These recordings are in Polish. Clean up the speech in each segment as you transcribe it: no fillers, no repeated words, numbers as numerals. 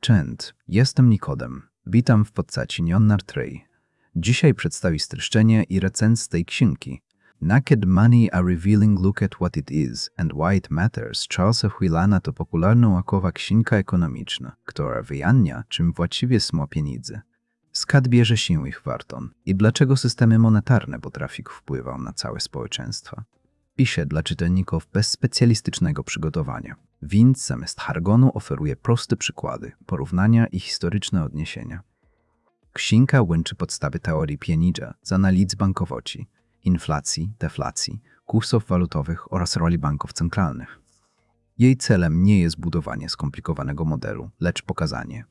Cześć, jestem Nikodem. Witam w podcaście Nionar Trey. Dzisiaj przedstawię streszczenie i recenzję tej książki. Naked Money a Revealing Look at What It Is and Why It Matters Charlesa Whilana to popularno-naukowa książka ekonomiczna, która wyjaśnia, czym właściwie są pieniądze, skąd bierze się ich wartość i dlaczego systemy monetarne potrafią wpływać na całe społeczeństwo. Pisze dla czytelników bez specjalistycznego przygotowania, więc zamiast jargonu oferuje proste przykłady, porównania i historyczne odniesienia. Książka łączy podstawy teorii pieniądza z analiz bankowości, inflacji, deflacji, kursów walutowych oraz roli banków centralnych. Jej celem nie jest budowanie skomplikowanego modelu, lecz pokazanie,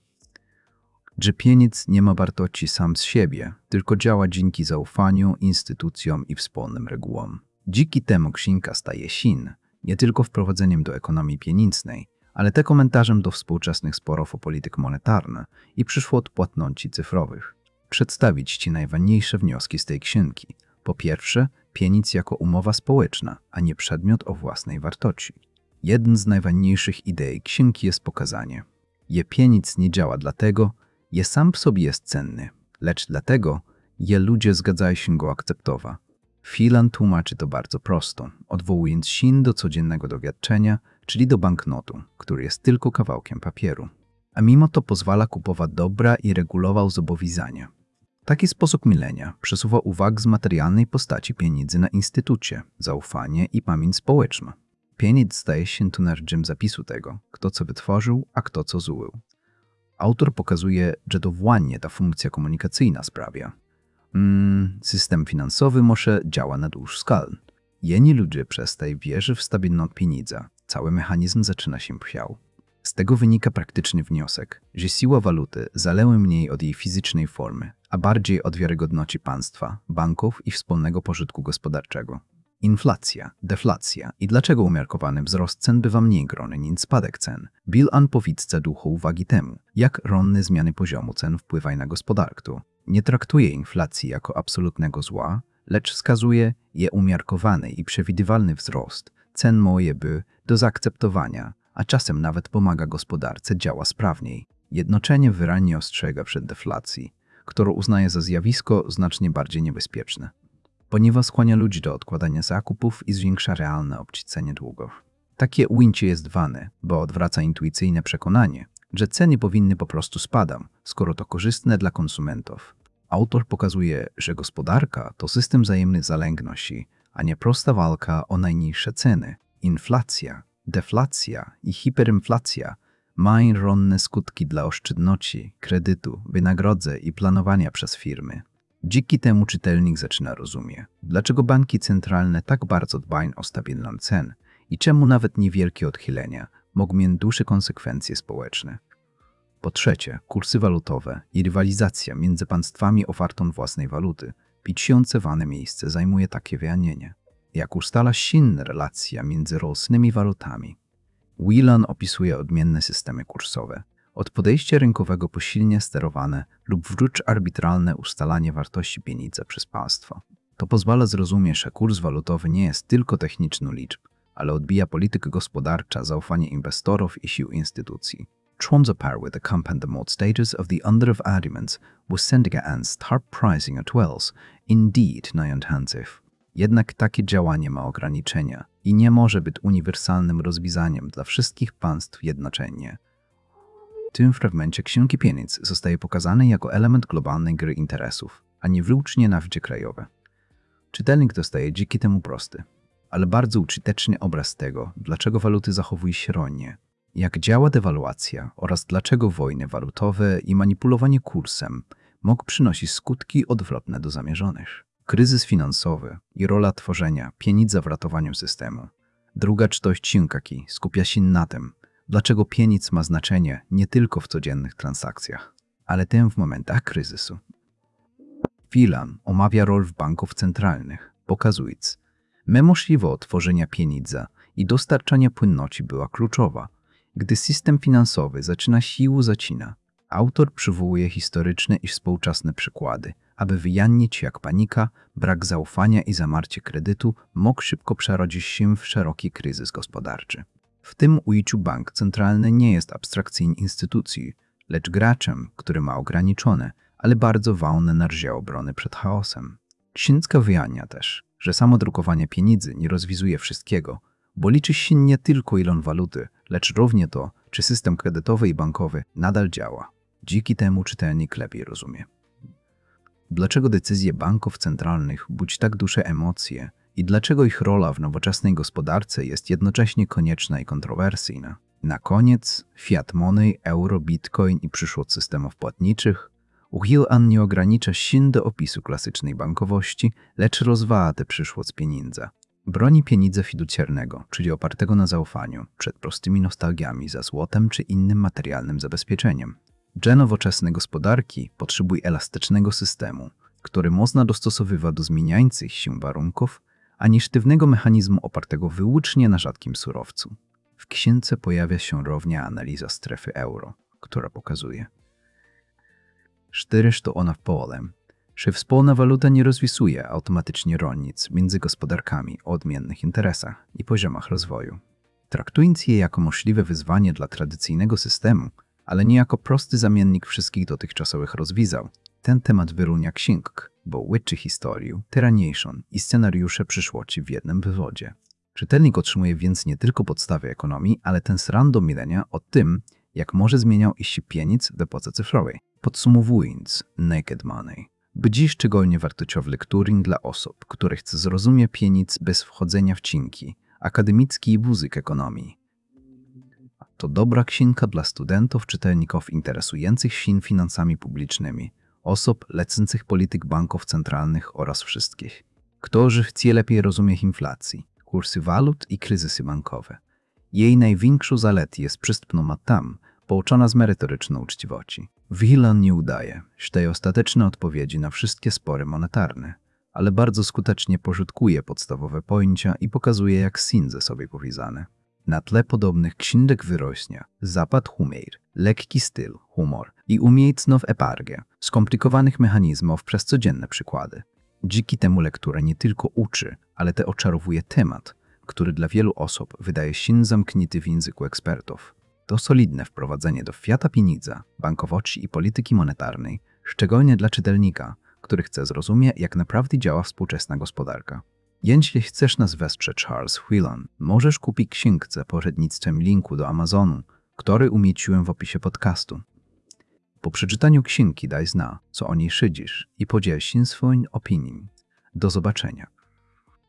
że pieniądz nie ma wartości sam z siebie, tylko działa dzięki zaufaniu, instytucjom i wspólnym regułom. Dzięki temu książka staje się nie tylko wprowadzeniem do ekonomii pieniężnej, ale też komentarzem do współczesnych sporów o politykę monetarną i przyszłych płatności cyfrowych. Przedstawić Ci najważniejsze wnioski z tej książki. Po pierwsze, pieniądz jako umowa społeczna, a nie przedmiot o własnej wartości. Jeden z najważniejszych idei książki jest pokazanie, że pieniądz nie działa dlatego, że sam w sobie jest cenny, lecz dlatego, że ludzie zgadzają się go akceptować. Whilan tłumaczy to bardzo prosto, odwołując się do codziennego doświadczenia, czyli do banknotu, który jest tylko kawałkiem papieru. A mimo to pozwala kupować dobra i regulować zobowiązania. Taki sposób myślenia przesuwa uwagę z materialnej postaci pieniędzy na instytucie, zaufanie i pamięć społeczną. Pieniądz staje się tu narzędziem zapisu tego, kto co wytworzył, a kto co zużył. Autor pokazuje, że to właśnie ta funkcja komunikacyjna sprawia. System finansowy może działa na dłuższą skalę. Jedni ludzie przestają wierzyć w stabilność pieniądza, cały mechanizm zaczyna się psiał. Z tego wynika praktyczny wniosek, że siła waluty zależy mniej od jej fizycznej formy, a bardziej od wiarygodności państwa, banków i wspólnego pożytku gospodarczego. Inflacja, deflacja i dlaczego umiarkowany wzrost cen bywa mniej groźny niż spadek cen. Whilan powidca dużo uwagi temu, jak ronne zmiany poziomu cen wpływają na gospodarkę. Nie traktuje inflacji jako absolutnego zła, lecz wskazuje je umiarkowany i przewidywalny wzrost cen może być do zaakceptowania, a czasem nawet pomaga gospodarce działa sprawniej. Jednocześnie wyraźnie ostrzega przed deflacji, którą uznaje za zjawisko znacznie bardziej niebezpieczne, ponieważ skłania ludzi do odkładania zakupów i zwiększa realne obcicenie długów. Takie ujęcie jest wane, bo odwraca intuicyjne przekonanie, że ceny powinny po prostu spadać, skoro to korzystne dla konsumentów. Autor pokazuje, że gospodarka to system wzajemnych zaległości, a nie prosta walka o najniższe ceny. Inflacja, deflacja i hiperinflacja mają ronne skutki dla oszczędności, kredytu, wynagrodzeń i planowania przez firmy. Dzięki temu czytelnik zaczyna rozumieć, dlaczego banki centralne tak bardzo dbają o stabilność cen i czemu nawet niewielkie odchylenia mogą mieć duże konsekwencje społeczne. Po trzecie, kursy walutowe i rywalizacja między państwami o wartość własnej waluty piczące wane miejsce zajmuje takie wyjaśnienie. Jak ustala silna relacja między różnymi walutami. Whilan opisuje odmienne systemy kursowe, od podejścia rynkowego po silnie sterowane lub wręcz arbitralne ustalanie wartości pieniądza przez państwo. To pozwala zrozumieć, że kurs walutowy nie jest tylko techniczną liczbą, ale odbija politykę gospodarcza, zaufanie inwestorów i sił instytucji. Transapar with accompanied the most stages of the under of arguments was sending and start pricing at wells, indeed najintensив. Jednak takie działanie ma ograniczenia i nie może być uniwersalnym rozwiązaniem dla wszystkich państw jednocześnie. W tym fragmencie książki pieniądz zostaje pokazany jako element globalnej gry interesów, a nie wyłącznie nawyki krajowe. Czytelnik dostaje dzięki temu prosty, ale bardzo użyteczny obraz tego, dlaczego waluty zachowują się rolnie, jak działa dewaluacja oraz dlaczego wojny walutowe i manipulowanie kursem mogą przynosić skutki odwrotne do zamierzonych. Kryzys finansowy i rola tworzenia pieniędzy w ratowaniu systemu. Druga część książki skupia się na tym, dlaczego pieniądz ma znaczenie nie tylko w codziennych transakcjach, ale też w momentach kryzysu. Whilan omawia rolę banków centralnych, pokazując, że możliwość tworzenia pieniądza i dostarczania płynności była kluczowa, gdy system finansowy zaczyna siłą zacina. Autor przywołuje historyczne i współczesne przykłady, aby wyjaśnić, jak panika, brak zaufania i zamarcie kredytu mógł szybko przerodzić się w szeroki kryzys gospodarczy. W tym ujęciu bank centralny nie jest abstrakcyjną instytucją, lecz graczem, który ma ograniczone, ale bardzo ważne narzędzie obrony przed chaosem. Księga wyjaśnia też, że samo drukowanie pieniędzy nie rozwiązuje wszystkiego, bo liczy się nie tylko ilon waluty, lecz równie to, czy system kredytowy i bankowy nadal działa. Dzięki temu czytelnik lepiej rozumie, dlaczego decyzje banków centralnych budzi tak duże emocje i dlaczego ich rola w nowoczesnej gospodarce jest jednocześnie konieczna i kontrowersyjna. Na koniec fiat money, euro, bitcoin i przyszłość systemów płatniczych. Uchylan nie ogranicza się do opisu klasycznej bankowości, lecz rozwaja tę przyszłość pieniądza. Broni pieniądza fiducjarnego, czyli opartego na zaufaniu, przed prostymi nostalgiami za złotem czy innym materialnym zabezpieczeniem. Że nowoczesne gospodarki potrzebują elastycznego systemu, który można dostosowywać do zmieniających się warunków, a nie sztywnego mechanizmu opartego wyłącznie na rzadkim surowcu. W księdze pojawia się również analiza strefy euro, która pokazuje, to ona w polem, że wspólna waluta nie rozwiązuje automatycznie różnic między gospodarkami o odmiennych interesach i poziomach rozwoju. Traktując je jako możliwe wyzwanie dla tradycyjnego systemu, ale nie jako prosty zamiennik wszystkich dotychczasowych rozwiązań, ten temat wyróżnia księg, bo łączy historię, teraźniejszą i scenariusze przyszłości w jednym wywodzie. Czytelnik otrzymuje więc nie tylko podstawy ekonomii, ale ten sran do myślenia o tym, jak może zmieniał się pieniądz w epoce cyfrowej. Podsumowując, Naked Money będzie szczególnie wartościowy lekturing dla osób, które chcą zrozumieć pieniądz bez wchodzenia w cienki, akademicki wózek ekonomii. To dobra księga dla studentów, czytelników interesujących się finansami publicznymi, osób lecących polityk banków centralnych oraz wszystkich, którzy chcą lepiej rozumieć inflację, kursy walut i kryzysy bankowe. Jej największą zaletą jest przystępna tam, pouczona z merytoryczną uczciwości. Whelan nie udaje, że daje ostateczne odpowiedzi na wszystkie spory monetarne, ale bardzo skutecznie porzutkuje podstawowe pojęcia i pokazuje, jak są ze sobą powiązane. Na tle podobnych książek wyrośnie zapad humor, lekki styl, humor i umiejętność epargie, skomplikowanych mechanizmów przez codzienne przykłady. Dzięki temu lektura nie tylko uczy, ale też oczarowuje temat, który dla wielu osób wydaje się zamknięty w języku ekspertów. To solidne wprowadzenie do świata pieniądza, bankowości i polityki monetarnej, szczególnie dla czytelnika, który chce zrozumieć, jak naprawdę działa współczesna gospodarka. Jeśli chcesz nas wesprzeć Charles Whelan, możesz kupić księgę za pośrednictwem linku do Amazonu, który umieściłem w opisie podcastu. Po przeczytaniu księgi daj znać, co o niej szydzisz i podziel się swoją opinią. Do zobaczenia.